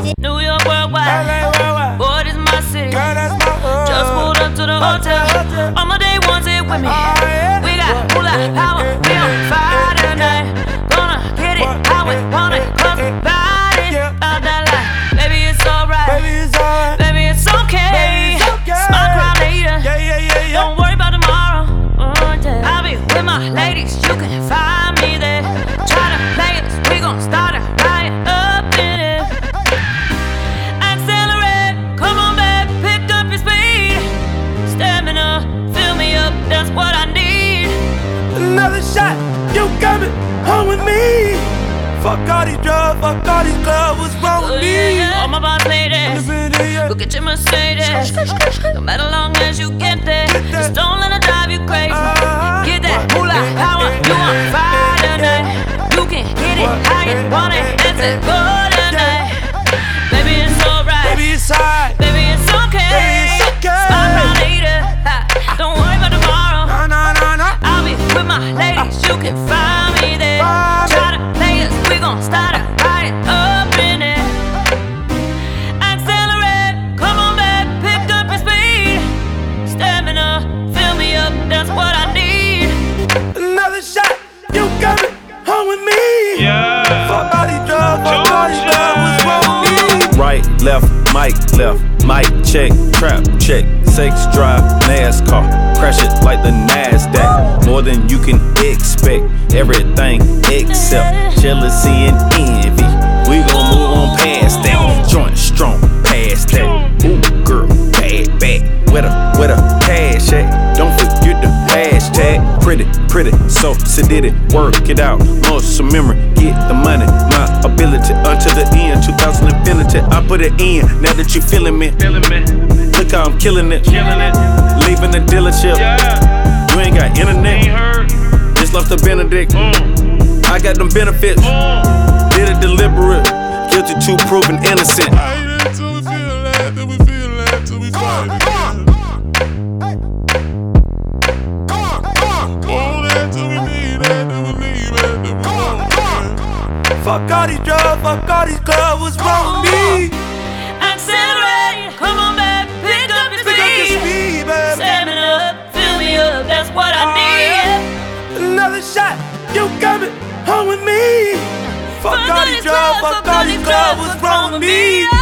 New York worldwide. LA worldwide. Boy, this is my city. Girl, that's my hood. Just pulled up to the hotel. All my day ones here with me. Yeah. We got moolah power. We on fire tonight. Gonna get it how we want it. Close the body. Out that light. Baby, it's alright. Baby, it's alright. Baby, it's okay. Baby, it's okay. Smile, cry later. Yeah. Don't worry about tomorrow. I'll be with my ladies. You can find me there. Try to play us. We gon' start a riot up in it. Accelerate. Come on back. Pick up your speed. Stamina. Fill me up. That's what I need. Another shot. You coming home with me? Fuck all these drugs. Fuck all these clubs. What's wrong with me? All my boss ladies. Go get your Mercedes. No matter long as you get there. Just don't let it drive you crazy. Get that moolah power. You on fire tonight. You can get it how you want it. Let's go tonight. Baby, it's alright. Baby, it's alright. Baby, it's okay. Baby, it's okay. Smile cry later. Don't worry about tomorrow. No. I'll be with my ladies. You can find me there. Try to play us. We gon' start a riot up in it. Accelerate. Come on back. Pick up your speed. Stamina. Fill me up. That's what I need. Another shot. You coming home with me? Yeah. Fuck all these drugs. Fuck all these drugs. What's wrong with me? Right, left, mic left, mic check, trap check, sex drive, NASCAR, crash it like the NASDAQ. More than you can expect, everything except jealousy and envy. We gon' move on past that, joint strong past that. Ooh, girl, bad, where the cash at? Don't forget the hashtag. Pretty, so sedity, work it out. Muscle memory, get the money. My ability until the end, 2000 infinity. I put it in, now that you feeling me. Look how I'm killing it. Leaving the dealership. Yeah. You ain't got internet. Ain't heard. Just left the Benedict. I got them benefits. Did it deliberate. Guilty to proven innocent. I hate it till we feel that, till we feel that, till we fight it. Want that till we need that, till we need that, till we want that. Fuck all these drugs. Fuck all these clubs. What's wrong with me? Accelerate. Come on back. Pick up your Pick up your speed. speed, baby. Stamina. Fill me up. That's what I need. Another shot. You coming home with me? Fuck all these drugs. Fuck all these clubs. What's wrong with me?